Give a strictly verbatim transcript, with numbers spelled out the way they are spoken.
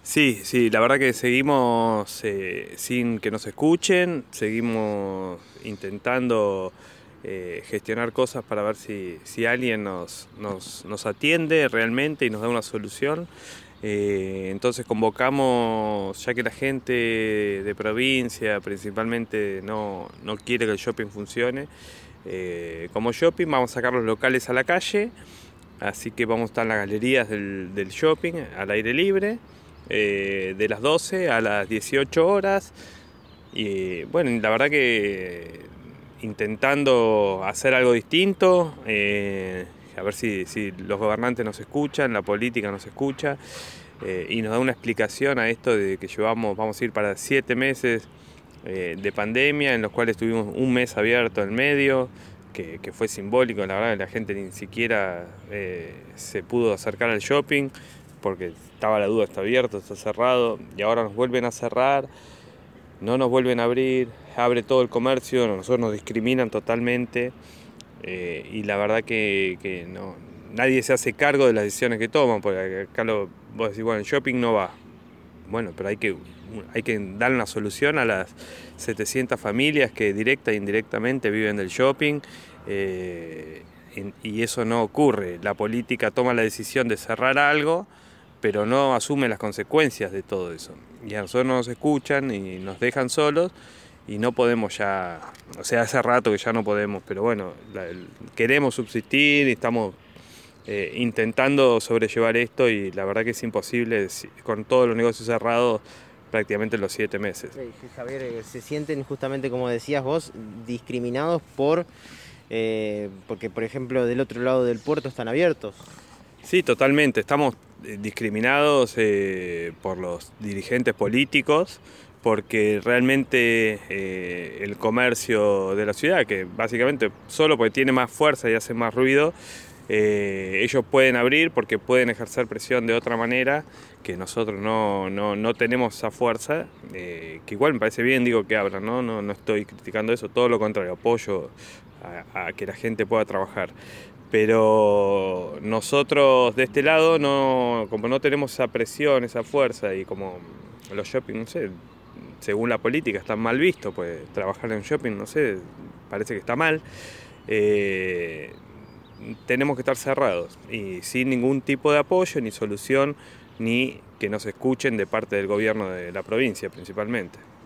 Sí, sí, la verdad que seguimos eh, sin que nos escuchen, seguimos intentando eh, gestionar cosas para ver si, si alguien nos, nos, nos atiende realmente y nos da una solución. Eh, entonces convocamos, ya que la gente de provincia principalmente no, no quiere que el shopping funcione, eh, como shopping vamos a sacar los locales a la calle. Así que vamos a estar en las galerías del, del shopping al aire libre, eh, de las doce a las dieciocho horas. Y bueno, la verdad que intentando hacer algo distinto, eh, a ver si, si los gobernantes nos escuchan, la política nos escucha, eh, y nos da una explicación a esto de que llevamos, vamos a ir para siete meses eh, de pandemia, en los cuales tuvimos un mes abierto en medio, que, que fue simbólico. La verdad que la gente ni siquiera eh, se pudo acercar al shopping, porque estaba la duda, está abierto, está cerrado, y ahora nos vuelven a cerrar, no nos vuelven a abrir, abre todo el comercio, nosotros nos discriminan totalmente, eh, y la verdad que, que no, nadie se hace cargo de las decisiones que toman, porque acá lo, vos decís, bueno, el shopping no va. Bueno, pero hay que, hay que dar una solución a las setecientas familias que directa e indirectamente viven del shopping, eh, y eso no ocurre. La política toma la decisión de cerrar algo, pero no asume las consecuencias de todo eso. Y a nosotros nos escuchan y nos dejan solos y no podemos ya, o sea, hace rato que ya no podemos, pero bueno, la, el, queremos subsistir y estamos eh, intentando sobrellevar esto, y la verdad que es imposible con todos los negocios cerrados prácticamente los siete meses. Sí, Javier, eh, se sienten justamente, como decías vos, discriminados por, eh, porque por ejemplo del otro lado del puerto están abiertos. Sí, totalmente. Estamos discriminados eh, por los dirigentes políticos, porque realmente eh, el comercio de la ciudad, que básicamente solo porque tiene más fuerza y hace más ruido, eh, ellos pueden abrir porque pueden ejercer presión de otra manera, que nosotros no, no, no tenemos esa fuerza, eh, que igual me parece bien, digo, que abran, ¿no? No, no estoy criticando eso, todo lo contrario, apoyo a, a que la gente pueda trabajar. Pero nosotros de este lado, no, como no tenemos esa presión, esa fuerza, y como los shopping, no sé, según la política están mal vistos, pues trabajar en shopping, no sé, parece que está mal, eh, tenemos que estar cerrados y sin ningún tipo de apoyo, ni solución, ni que nos escuchen de parte del gobierno de la provincia principalmente.